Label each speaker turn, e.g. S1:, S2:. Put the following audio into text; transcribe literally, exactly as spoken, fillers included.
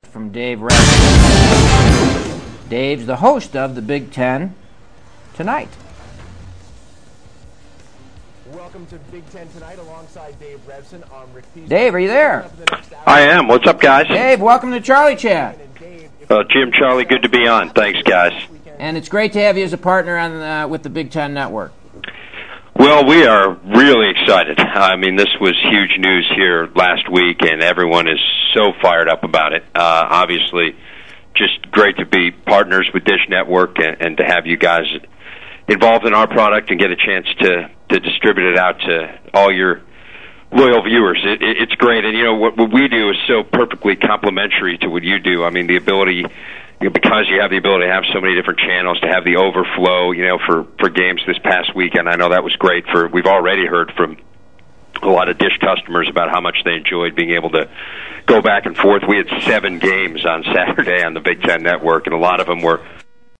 S1: from Dave Revson. Dave's the host of the Big Ten Tonight.
S2: Welcome to Big Ten Tonight alongside Dave Revson. I'm Rick Pease.
S1: Dave, are you there?
S3: I am. What's up, guys?
S1: Dave, welcome to Charlie Chat.
S3: Uh, Jim, Charlie, good to be on. Thanks, guys.
S1: And it's great to have you as a partner on uh, with the Big Ten Network.
S3: Well, we are really excited. I mean, this was huge news here last week, and everyone is so fired up about it. Uh, obviously, just great to be partners with Dish Network and, and to have you guys involved in our product and get a chance to, to distribute it out to all your loyal viewers. It, it, it's great. And, you know, what, what we do is so perfectly complementary to what you do. I mean, the ability... because you have the ability to have so many different channels, to have the overflow, you know, for, for games this past weekend. I know that was great. For we've already heard from a lot of Dish customers about how much they enjoyed being able to go back and forth. We had seven games on Saturday on the Big Ten Network, and a lot of them were